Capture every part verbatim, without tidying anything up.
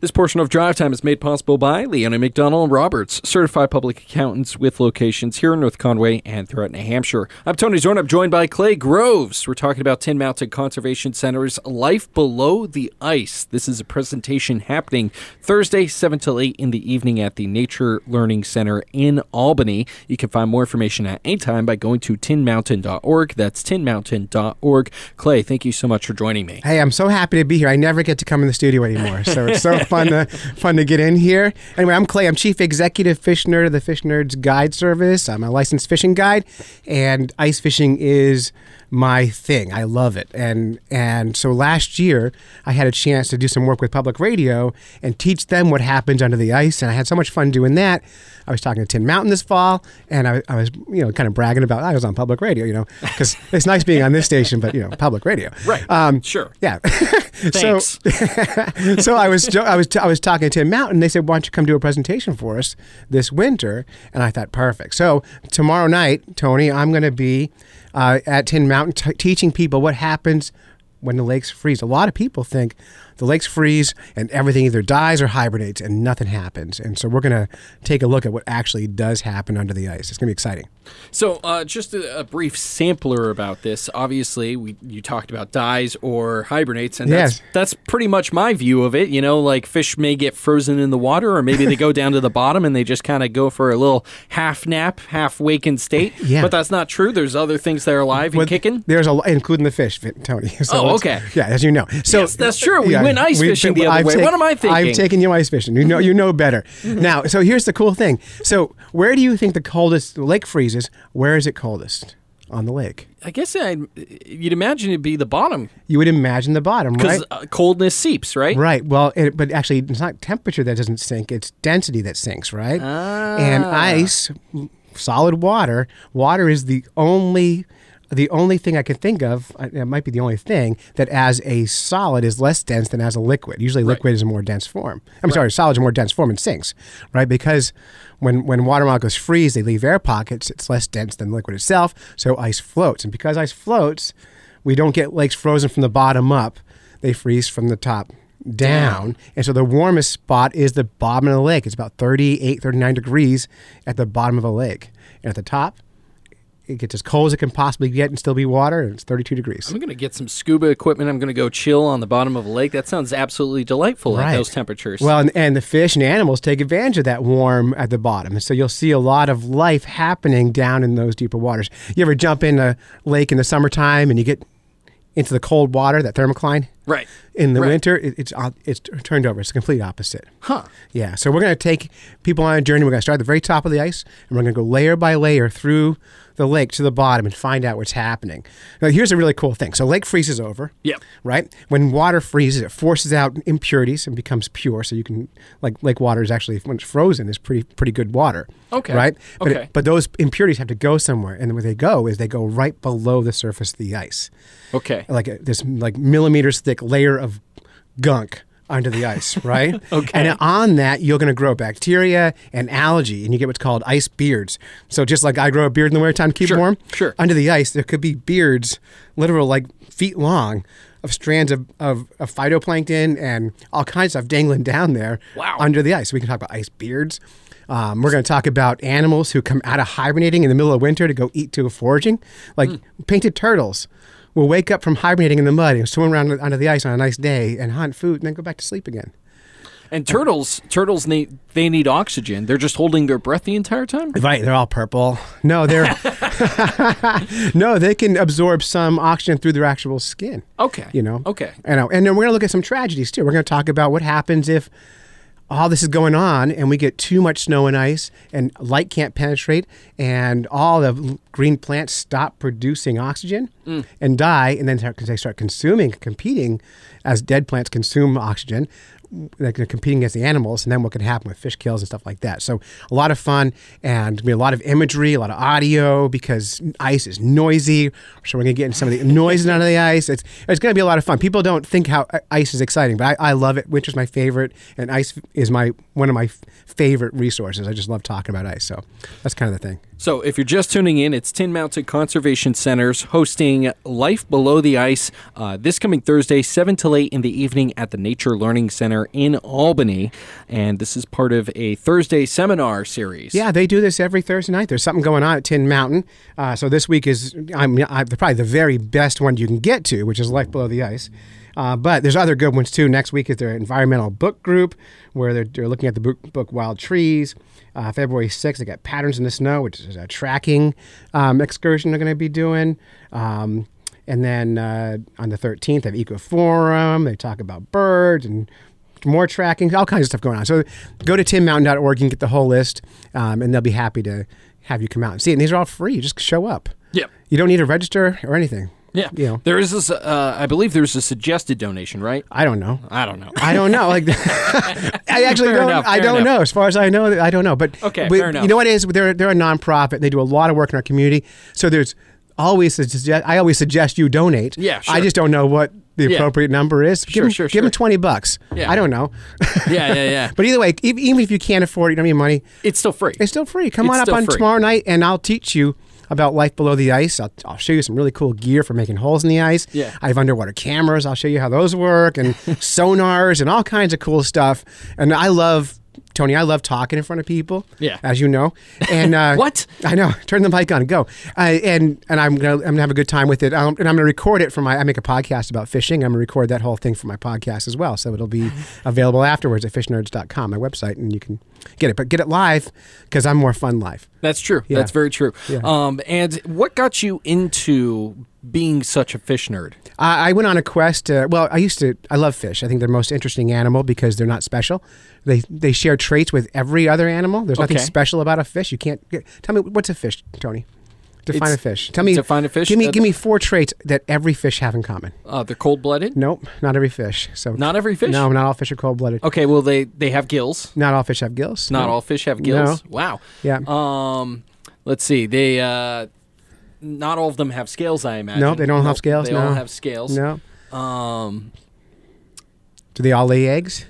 This portion of Drive Time is made possible by Leona McDonald and Roberts, certified public accountants with locations here in North Conway and throughout New Hampshire. I'm Tony Zorn. I'm joined by Clay Groves. We're talking about Tin Mountain Conservation Center's Life Below the Ice. This is a presentation happening Thursday, seven till eight in the evening at the Nature Learning Center in Albany. You can find more information at any time by going to tin mountain dot org. That's tin mountain dot org. Clay, thank you so much for joining me. Hey, I'm so happy to be here. I never get to come in the studio anymore, so it's so fun to fun to get in here. Anyway, I'm Clay. I'm Chief Executive Fish Nerd of the Fish Nerds Guide Service. I'm a licensed fishing guide, and ice fishing is my thing. I love it. And and so last year, I had a chance to do some work with public radio and teach them what happens under the ice, and I had so much fun doing that. I was talking to Tin Mountain this fall, and I, I was, you know, kind of bragging about I was on public radio, you know, because it's nice being on this station, but, you know, public radio. Right. Um, sure. Yeah. Thanks. So, so I was I was I was talking to Tin Mountain. They said, "Why don't you come do a presentation for us this winter?" And I thought, perfect. So tomorrow night, Tony, I'm going to be uh, at Tin Mountain t- teaching people what happens when the lakes freeze. A lot of people think the lakes freeze and everything either dies or hibernates and nothing happens. And so we're going to take a look at what actually does happen under the ice. It's going to be exciting. So uh, just a, a brief sampler about this. Obviously, we you talked about dies or hibernates, and that's, Yes. that's pretty much my view of it. You know, like fish may get frozen in the water, or maybe they go down to the bottom and they just kind of go for a little half nap, half wakened state. Yeah. But that's not true. There's other things that are alive and Well, kicking. There's a lot, including the fish, Tony. So Oh, it's- okay. Yeah, as you know. So Yes, that's true. We yeah, went ice we- fishing the other I've way. take- What am I thinking? I've taken you ice fishing. You know, you know better. Now, so here's the cool thing. So where do you think the coldest the lake freezes? Where is it coldest on the lake? I guess I'd, you'd imagine it'd be the bottom You would imagine the bottom, right? because uh, coldness seeps, right? Right. Well, it, but actually, it's not temperature that doesn't sink; it's density that sinks, right? Ah. And ice, solid water, water is the only. The only thing I can think of, uh, it might be the only thing, that as a solid is less dense than as a liquid. Usually Right. liquid is a more dense form. I'm sorry, solid is a more dense form and sinks, right? Because when, when water molecules freeze, they leave air pockets. It's less dense than liquid itself, so ice floats. And because ice floats, we don't get lakes frozen from the bottom up. They freeze from the top down. Down. And so the warmest spot is the bottom of the lake. It's about thirty-eight, thirty-nine degrees at the bottom of a lake. And at the top, it gets as cold as it can possibly get and still be water, and it's thirty-two degrees. I'm going to get some scuba equipment. I'm going to go chill on the bottom of a lake. That sounds absolutely delightful Right. at those temperatures. Well, and, and the fish and animals take advantage of that warm at the bottom. And so you'll see a lot of life happening down in those deeper waters. You ever jump in a lake in the summertime and you get into the cold water, that thermocline? right. In the Right. winter, it, it's uh, it's turned over. It's the complete opposite. Huh. Yeah, so we're going to take people on a journey. We're going to start at the very top of the ice, and we're going to go layer by layer through the lake to the bottom and find out what's happening. Now, here's a really cool thing. So lake freezes over, Yep. right? When water freezes, it forces out impurities and becomes pure. So you can, like lake water is actually, when it's frozen, is pretty pretty good water. Okay. Right? But, Okay. but those impurities have to go somewhere, and where they go is they go right below the surface of the ice. Okay. Like a, this like millimeters thick layer of gunk under the ice, right? Okay. And on that, you're going to grow bacteria and algae, and you get what's called ice beards. So just like I grow a beard in the wintertime to keep Sure, warm, sure. under the ice, there could be beards, literal like feet long, of strands of, of, of phytoplankton and all kinds of stuff dangling down there Wow. under the ice. We can talk about ice beards. Um, we're going to talk about animals who come out of hibernating in the middle of winter to go eat to foraging, like Hmm. painted turtles. Will wake up from hibernating in the mud and swim around under the ice on a nice day and hunt food and then go back to sleep again. And turtles, turtles need they need oxygen. They're just holding their breath the entire time. Right, they're all purple. No, they're no, they can absorb some oxygen through their actual skin. Okay. You know. Okay. I know. And then we're going to look at some tragedies too. We're going to talk about what happens if all this is going on and we get too much snow and ice and light can't penetrate and all the green plants stop producing oxygen Mm. and die, and then start- they start consuming, competing as dead plants consume oxygen. Like they're competing against the animals, and then what can happen with fish kills and stuff like that. So a lot of fun, and be a lot of imagery, a lot of audio, because ice is noisy. So we're gonna get into some of the noises under the ice. It's it's gonna be a lot of fun. People don't think how ice is exciting, but I, I love it. Winter's my favorite, and ice is my one of my f- favorite resources. I just love talking about ice. So that's kind of the thing. So if you're just tuning in, it's Tin Mountain Conservation Center's hosting Life Below the Ice uh, this coming Thursday, seven till eight in the evening at the Nature Learning Center Center in Albany. And this is part of a Thursday seminar series. Yeah, they do this every Thursday night. There's something going on at Tin Mountain. Uh, so this week is I'm, I'm probably the very best one you can get to, which is Life Below the Ice. Uh, but there's other good ones too. Next week is their environmental book group, where they're, they're looking at the book, book Wild Trees. Uh, February sixth, they got Patterns in the Snow, which is a tracking um, excursion they're going to be doing. Um, and then uh, on the thirteenth, they have Eco Forum. They talk about birds and more tracking, all kinds of stuff going on. So go to tin mountain dot org and get the whole list, um, and they'll be happy to have you come out and see it. And these are all free. You just show up. Yep. You don't need to register or anything. Yeah. You know. There is this, uh, I believe there's a suggested donation, right? I don't know. I don't know. I don't know. Like, I actually Fair don't. enough, I fair don't enough. know. As far as I know, I don't know. But Okay, we- fair enough. You know what it is? They're they're a nonprofit. They do a lot of work in our community. So there's always a suggest. I always suggest you donate. Yeah, sure. I just don't know what the Yeah. appropriate number is. Give Sure, them, sure, Give them sure. twenty bucks. Yeah. I don't know. Yeah, yeah, yeah. But either way, e- even if you can't afford it, you don't have any money, It's still free. it's still free. Come It's on up still on free. tomorrow night, and I'll teach you about life below the ice. I'll, I'll show you some really cool gear for making holes in the ice. Yeah. I have underwater cameras. I'll show you how those work, and sonars, and all kinds of cool stuff. And I love, Tony, I love talking in front of people. Yeah. As you know. And uh, What? I know. Turn the mic on. Go. Uh, and and I'm gonna I'm gonna have a good time with it. Um, and I'm gonna record it for my. I make a podcast about fishing. I'm gonna record that whole thing for my podcast as well. So it'll be available afterwards at fish nerds dot com, my website, and you can get it. But get it live because I'm more fun live. That's true. Yeah. That's very true. Yeah. Um, and what got you into being such a fish nerd? I I went on a quest. Uh, well, I used to. I love fish. I think they're the most interesting animal because they're not special. They they share traits with every other animal. There's nothing Okay. special about a fish. You can't get, tell me what's a fish, Tony. Define It's- a fish. Tell me. define a fish? Give me Uh, give me four traits that every fish have in common. Uh, they're cold-blooded? Nope, not every fish. So Not every fish? No, not all fish are cold blooded. Okay, well, they, they have gills. Not all fish have gills. Not No. all fish have gills. No. Wow. Yeah. Um, let's see. They uh, not all of them have scales. I imagine. No, they don't have scales, They all no. have scales. No. Um, Do they all lay eggs?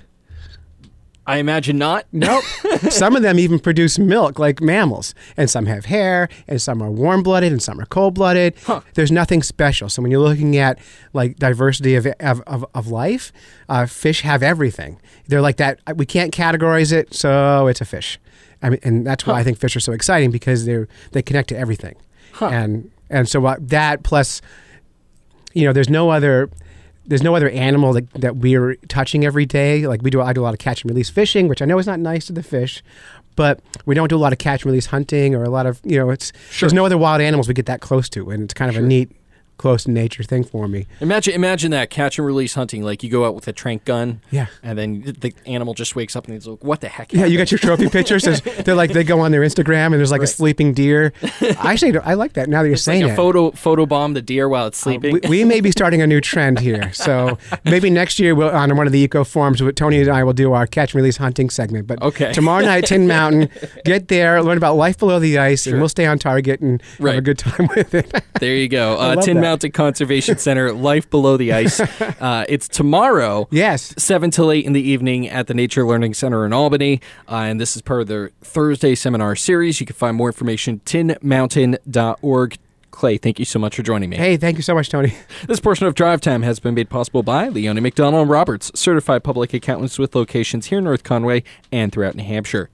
I imagine not. Nope. Some of them even produce milk like mammals, and some have hair, and some are warm-blooded, and some are cold-blooded. Huh. There's nothing special. So when you're looking at like diversity of of, of, of life, uh, fish have everything. They're like that. We can't categorize it, so it's a fish. I mean, and that's why Huh. I think fish are so exciting because they they connect to everything. Huh. And and so uh, that plus, you know, there's no other. There's no other animal that, that we're touching every day. Like we do, I do a lot of catch and release fishing, which I know is not nice to the fish, but we don't do a lot of catch and release hunting or a lot of, you know, it's Sure. there's no other wild animals we get that close to, and it's kind of Sure. a neat, close to nature thing for me. Imagine imagine that catch and release hunting. Like you go out with a trank gun. Yeah. And then the animal just wakes up and he's like, "What the heck?" Yeah, you happened?" got your trophy pictures. There's- They're like they go on their Instagram, and there's like Right. a sleeping deer. I actually I like that. Now that you're It's saying like a it. photo photo bomb the deer while it's sleeping. Uh, we, we may be starting a new trend here. So maybe next year we'll, on one of the eco forums, Tony and I will do our catch and release hunting segment. But Okay. tomorrow night, Tin Mountain, get there, learn about life below the ice, Sure. and we'll stay on target and have Right. a good time with it. There you go. I Uh, love Tin that. Mountain Conservation Center, Life Below the Ice. Uh, it's tomorrow. Yes. seven till eight in the evening at the Nature Learning Center in Albany. Uh, and this is part of the Thursday seminar series. You can find more information tin mountain dot org. Clay, thank you so much for joining me. Hey, thank you so much, Tony. This portion of Drive Time has been made possible by Leone McDonald and Roberts, certified public accountants with locations here in North Conway and throughout New Hampshire.